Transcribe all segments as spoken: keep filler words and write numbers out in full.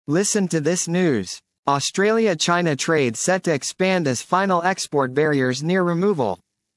Listen to this news. Australia-China trade set to expand as final export barriers near removal.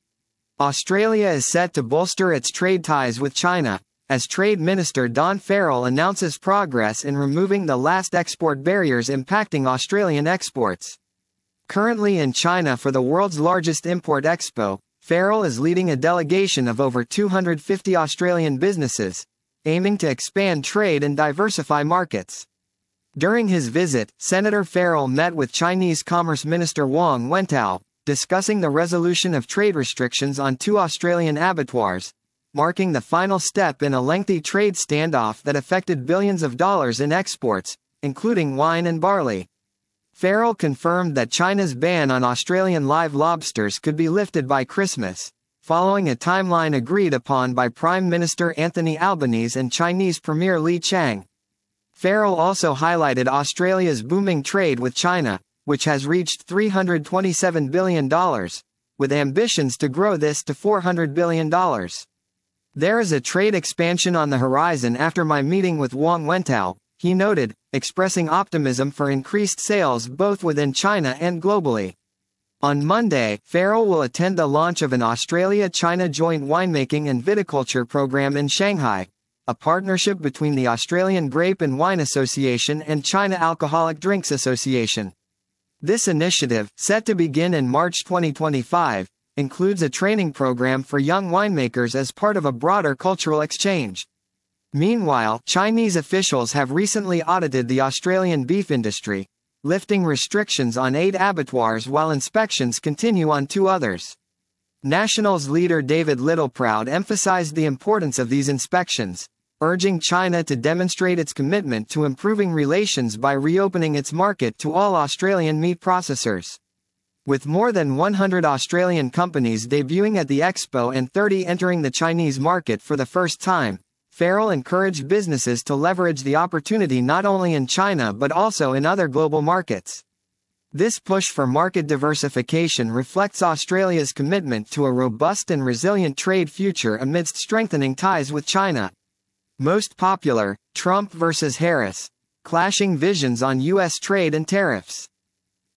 Australia is set to bolster its trade ties with China, as Trade Minister Don Farrell announces progress in removing the last export barriers impacting Australian exports. Currently in China for the world's largest import expo, Farrell is leading a delegation of over two hundred fifty Australian businesses, aiming to expand trade and diversify markets. During his visit, Senator Farrell met with Chinese Commerce Minister Wang Wentao, discussing the resolution of trade restrictions on two Australian abattoirs, marking the final step in a lengthy trade standoff that affected billions of dollars in exports, including wine and barley. Farrell confirmed that China's ban on Australian live lobsters could be lifted by Christmas, following a timeline agreed upon by Prime Minister Anthony Albanese and Chinese Premier Li Qiang. Farrell also highlighted Australia's booming trade with China, which has reached three hundred twenty-seven billion dollars, with ambitions to grow this to four hundred billion dollars. There is a trade expansion on the horizon after my meeting with Wang Wentao, he noted, expressing optimism for increased sales both within China and globally. On Monday, Farrell will attend the launch of an Australia-China joint winemaking and viticulture program in Shanghai, a partnership between the Australian Grape and Wine Association and China Alcoholic Drinks Association. This initiative, set to begin in March twenty twenty-five, includes a training program for young winemakers as part of a broader cultural exchange. Meanwhile, Chinese officials have recently audited the Australian beef industry, lifting restrictions on eight abattoirs while inspections continue on two others. Nationals leader David Littleproud emphasized the importance of these inspections, urging China to demonstrate its commitment to improving relations by reopening its market to all Australian meat processors. With more than one hundred Australian companies debuting at the expo and thirty entering the Chinese market for the first time, Farrell encouraged businesses to leverage the opportunity not only in China but also in other global markets. This push for market diversification reflects Australia's commitment to a robust and resilient trade future amidst strengthening ties with China. Most popular, Trump versus Harris. Clashing visions on U S trade and tariffs.